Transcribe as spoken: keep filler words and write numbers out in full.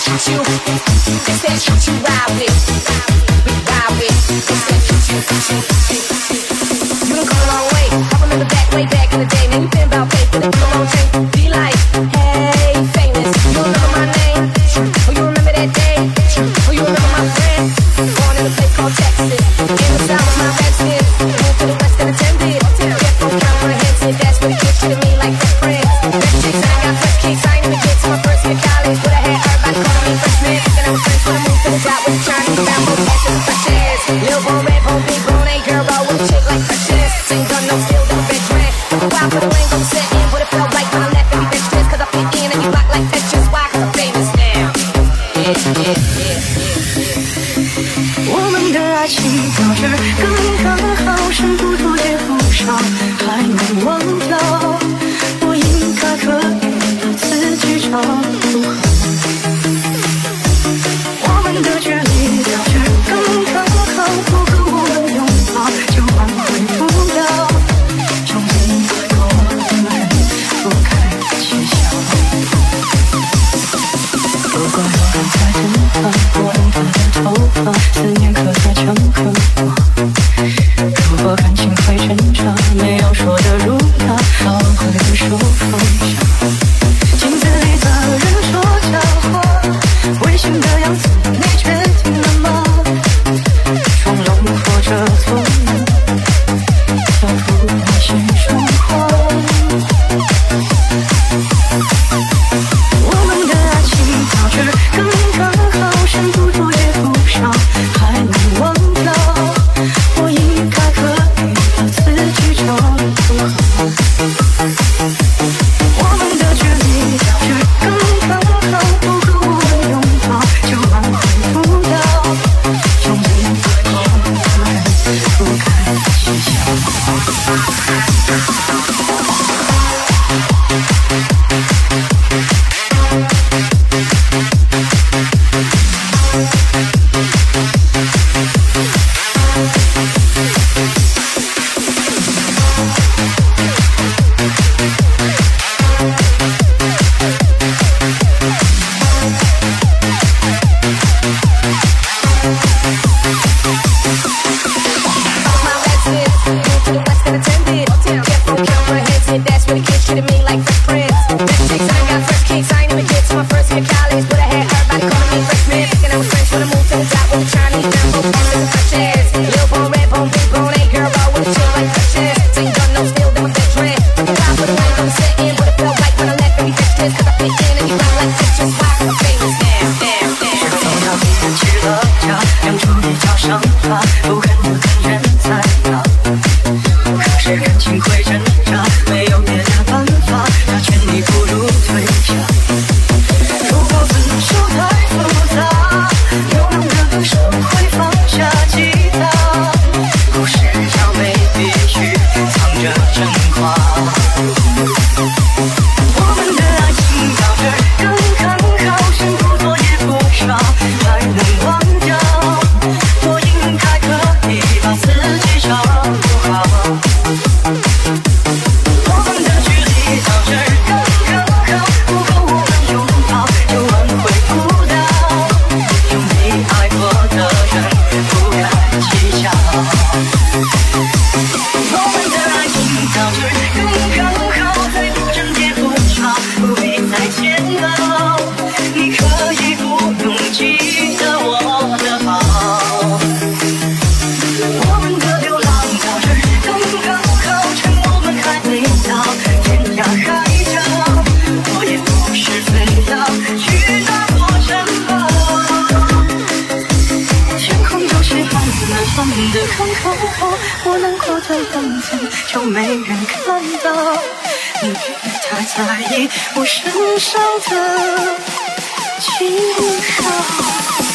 shoot you, it's that shoot you ride with, we ride with, it's that shoot you, shoot you. You done come a long way, I remember back way back in the day, man, you been about paper, then come on, change, be like, hey, famous, you remember my name, oh, you remember that day, oh, you remember my friend, born in a place called Texas, in the south of my residence, moved to the west and attended, kept on comprehensive, that's what it gets you to me like best friends, best chicks, I got fresh kicks, I ain't even get to my first year of college, but I had everybody calling me freshman, then I was friends when I moved to the dot with the Chinese Rambo, that's just fresh ass, Lil Bone, Red Bone, Big Bone, ain't girl, roll with a chick like Precious, same gun, no still, no veteran, wild for the lingo, set in, what it felt like when I left every bitch dress, cause I fit in and you lock like Tetris, why, cause I'm famous now, yeah, yeah, yeah, yeah. 我们的爱情到这儿刚刚好，身不多也不少，还能忘掉，我应该可以把自己找不好。我们的距离到这儿刚刚好，不和我们拥抱就挽回不了，就明白过的人不该取笑。如果有人在等他，我用他的头发，思念刻在墙刻画。如果感情会挣扎，没有说的如他，早晚会被说放下。镜子里的人说假话，危险的样子，你确定了吗？装聋或者错了，要不要先说话？我们的爱情到这儿刚刚好，剩不多也不少，还能忘掉，我应该可以把自己照顾好。我们的距离到这儿刚刚好，不和我们拥抱就挽回不了，就明白过的人不该计较。我难过的样子就没人看到，你别太在意我身上的记号。